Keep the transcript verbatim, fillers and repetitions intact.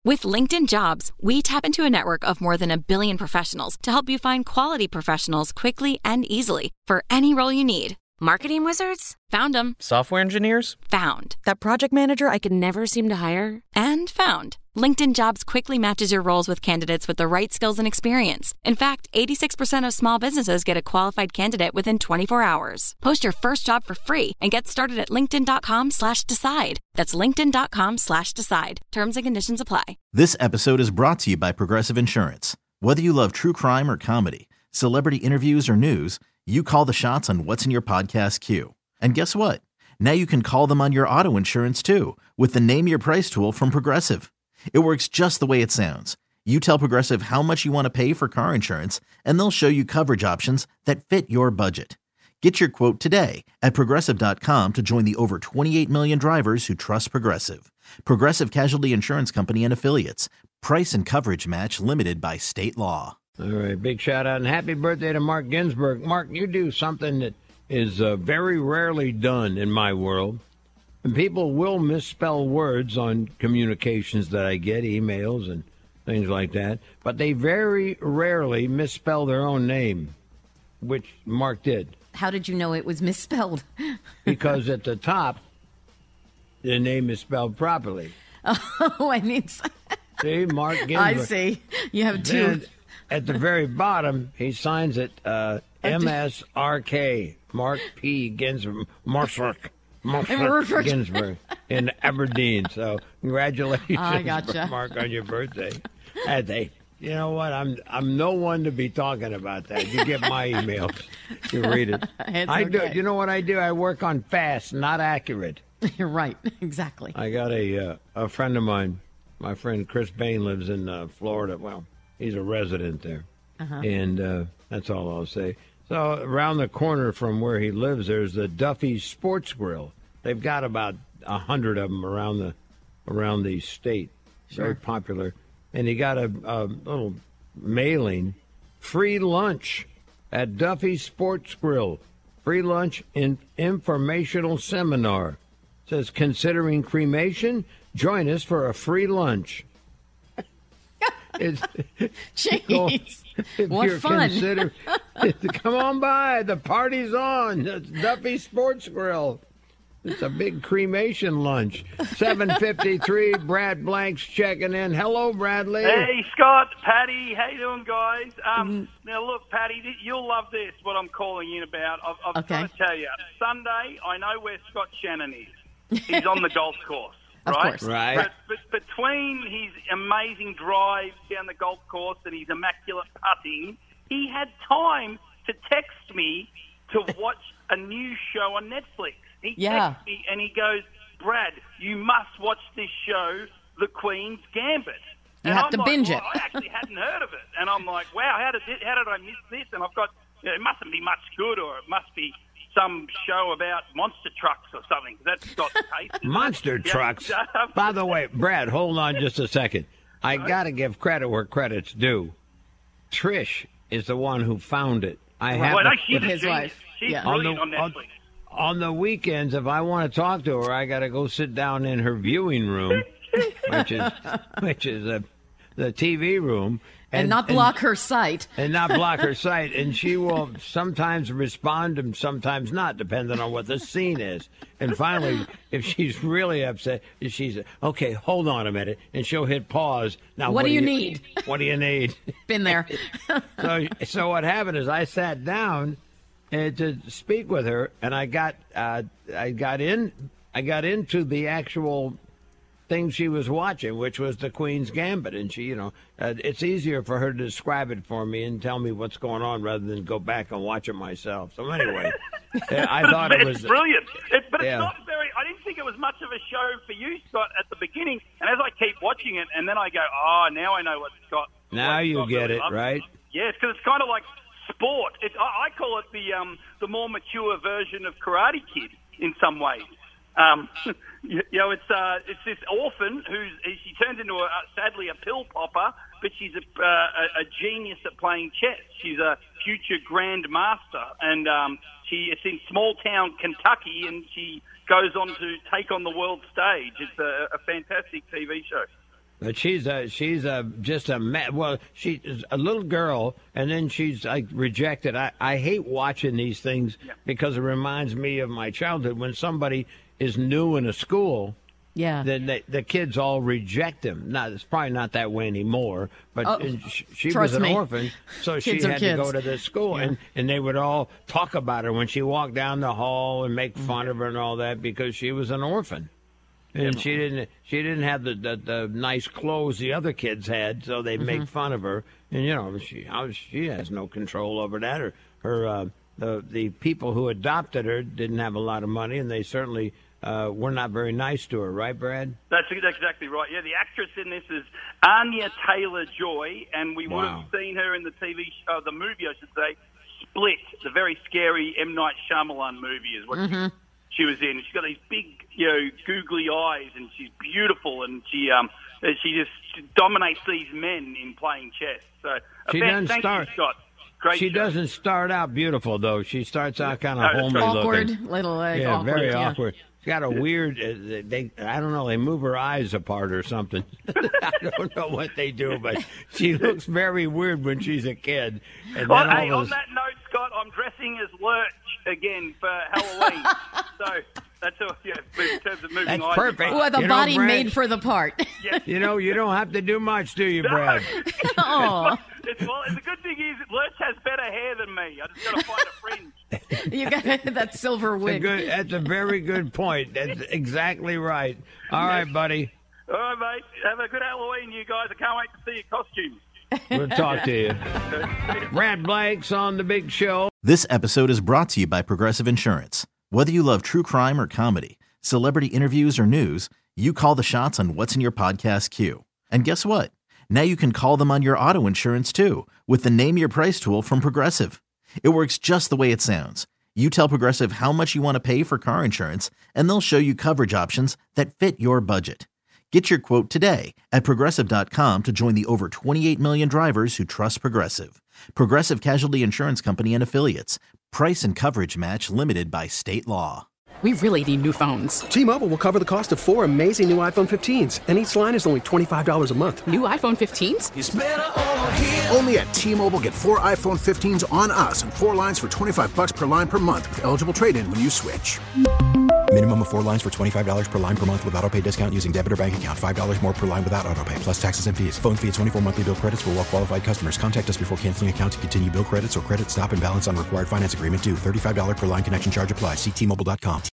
With LinkedIn Jobs, we tap into a network of more than a billion professionals to help you find quality professionals quickly and easily for any role you need. Marketing wizards? Found them. Software engineers? Found. That project manager I could never seem to hire? And found. LinkedIn Jobs quickly matches your roles with candidates with the right skills and experience. In fact, eighty-six percent of small businesses get a qualified candidate within twenty-four hours. Post your first job for free and get started at linkedin.com slash decide. That's linkedin.com slash decide. Terms and conditions apply. This episode is brought to you by Progressive Insurance. Whether you love true crime or comedy, celebrity interviews or news, you call the shots on what's in your podcast queue. And guess what? Now you can call them on your auto insurance too with the Name Your Price tool from Progressive. It works just the way it sounds. You tell Progressive how much you want to pay for car insurance, and they'll show you coverage options that fit your budget. Get your quote today at Progressive dot com to join the over twenty-eight million drivers who trust Progressive. Progressive Casualty Insurance Company and Affiliates. Price and coverage match limited by state law. All right, big shout out and happy birthday to Mark Ginsburg. Mark, you do something that is uh, very rarely done in my world. And people will misspell words on communications that I get, emails and things like that. But they very rarely misspell their own name, which Mark did. How did you know it was misspelled? Because at the top, the name is spelled properly. Oh, I mean... See, Mark Ginsburg. I see. You have two... Then, at the very bottom, he signs it uh, M S R K, Mark P. Ginsburg, Marshak, Marshak Ginsburg in Aberdeen. So congratulations, I gotcha. Mark, on your birthday. And they, you know what? I'm I'm no one to be talking about that. You get my emails, you read it. It's I do. okay. You know what I do? I work on fast, not accurate. You're right. Exactly. I got a uh, a friend of mine. My friend Chris Bain lives in uh, Florida. Well. He's a resident there, uh-huh. and uh, that's all I'll say. So around the corner from where he lives, there's the Duffy Sports Grill. They've got about a hundred of them around the around the state. Sure. Very popular. And he got a, a little mailing, free lunch at Duffy Sports Grill. Free lunch in informational seminar. It says, considering cremation? Join us for a free lunch. It's, Jeez, if what you're fun. Consider, come on by. The party's on. It's Duffy Sports Grill. It's a big cremation lunch. seven fifty-three, Brad Blank's checking in. Hello, Bradley. Hey, Scott, Patty. How you doing, guys? Um, mm-hmm. Now, look, Patty, you'll love this, what I'm calling in about. I've, I've okay. got to tell you, Sunday, I know where Scott Shannon is. He's on the golf course. Of right? course. Right. But, but between his amazing drive down the golf course and his immaculate putting, he had time to text me to watch a new show on Netflix. He yeah. texts me and he goes, Brad, you must watch this show, The Queen's Gambit. You and have I'm to like, binge well, it. I actually hadn't heard of it. And I'm like, wow, how did it, how did I miss this? And I've got, you know, it mustn't be much good, or it must be some show about monster trucks or something. That's got taste. Monster it? trucks. Yeah. By the way, Brad, hold on just a second. I got to give credit where credit's due. Trish is the one who found it. I have well, to, no, she's his a wife. She's Yeah. brilliant on, the, on Netflix. on, on the weekends, if I want to talk to her, I got to go sit down in her viewing room, which is which is a, the T V room. And, and not block and, her sight. And not block her sight. And she will sometimes respond and sometimes not, depending on what the scene is. And finally, if she's really upset, she's, okay, hold on a minute. And she'll hit pause. Now, What, what do you, you need? What do you need? Been there. so, so what happened is I sat down and to speak with her, and I got, uh, I got in, I got into the actual thing she was watching, which was The Queen's Gambit, and she, you know, uh, it's easier for her to describe it for me and tell me what's going on rather than go back and watch it myself. So anyway, I thought it was it's brilliant, it, but yeah. it's not very. I didn't think it was much of a show for you, Scott, at the beginning. And as I keep watching it, and then I go, oh, now I know what Scott. Now what you Scott get really it, loves. right? Yes, because it's kind of like sport. It's, I, I call it the um, the more mature version of Karate Kid in some ways. Um, you, you know, it's uh, it's this orphan who's she turns into a sadly a pill popper, but she's a, uh, a, a genius at playing chess. She's a future grand master, and um, she it's in small town Kentucky, and she goes on to take on the world stage. It's a, a fantastic T V show. But she's a she's a just a ma- well she's a little girl, and then she's like rejected. I, I hate watching these things Yeah. because it reminds me of my childhood when somebody is new in a school. Yeah. Then they, the kids all reject them. Now it's probably not that way anymore. But Oh, and she, she trust was an me. orphan, so she Kids are had to kids. go to this school, and and they would all talk about her when she walked down the hall and make fun of her and all that because she was an orphan. And she didn't. She didn't have the, the, the nice clothes the other kids had, so they would make fun of her. And you know, she how, she has no control over that. Her, her uh, the the people who adopted her didn't have a lot of money, and they certainly uh, were not very nice to her. Right, Brad? That's, that's exactly right. Yeah, the actress in this is Anya Taylor-Joy, and we would Wow. have seen her in the T V show, the movie, I should say, Split, the very scary M. Night Shyamalan movie is what she, she was in. She's got these big, you know, googly eyes, and she's beautiful, and she um she just she dominates these men in playing chess. So uh, She thank, doesn't thank start- you, Scott. Great She show. doesn't start out beautiful though. She starts out kind No, of that's homely right. Awkward, looking. little like Yeah, awkward. very yeah. awkward. She's got a weird. Uh, they, I don't know. They move her eyes apart or something. I don't know what they do, but she looks very weird when she's a kid. And Well, then all hey, of a on that note, Scott, I'm dressing as Lurch again for Halloween. so that's all, yeah, in terms of moving That's eyes perfect. apart. With a You know, body Brad- made for the part. You know, you don't have to do much, do you, Brad? Oh, It's, well, the good thing is Lurch has better hair than me. I just got to find a fringe. you got that silver That's a wig. good, that's a very good point. That's exactly right. All right, buddy. All right, mate. Have a good Halloween, you guys. I can't wait to see your costumes. We'll talk to you. Brad Blake's on the big show. This episode is brought to you by Progressive Insurance. Whether you love true crime or comedy, celebrity interviews or news, you call the shots on what's in your podcast queue. And guess what? Now you can call them on your auto insurance too with the Name Your Price tool from Progressive. It works just the way it sounds. You tell Progressive how much you want to pay for car insurance, and they'll show you coverage options that fit your budget. Get your quote today at Progressive dot com to join the over twenty-eight million drivers who trust Progressive. Progressive Casualty Insurance Company and Affiliates. Price and coverage match limited by state law. We really need new phones. T-Mobile will cover the cost of four amazing new iPhone fifteens, and each line is only twenty-five dollars a month. New iPhone fifteens? Only at T-Mobile, get four iPhone fifteens on us and four lines for twenty-five bucks per line per month with eligible trade-in when you switch. Minimum of four lines for twenty-five dollars per line per month with autopay discount using debit or bank account. five dollars more per line without autopay, plus taxes and fees. Phone fee at twenty-four monthly bill credits for well-qualified customers. Contact us before canceling account to continue bill credits or credit stop and balance on required finance agreement due. thirty-five dollars per line connection charge applies. See T Mobile dot com.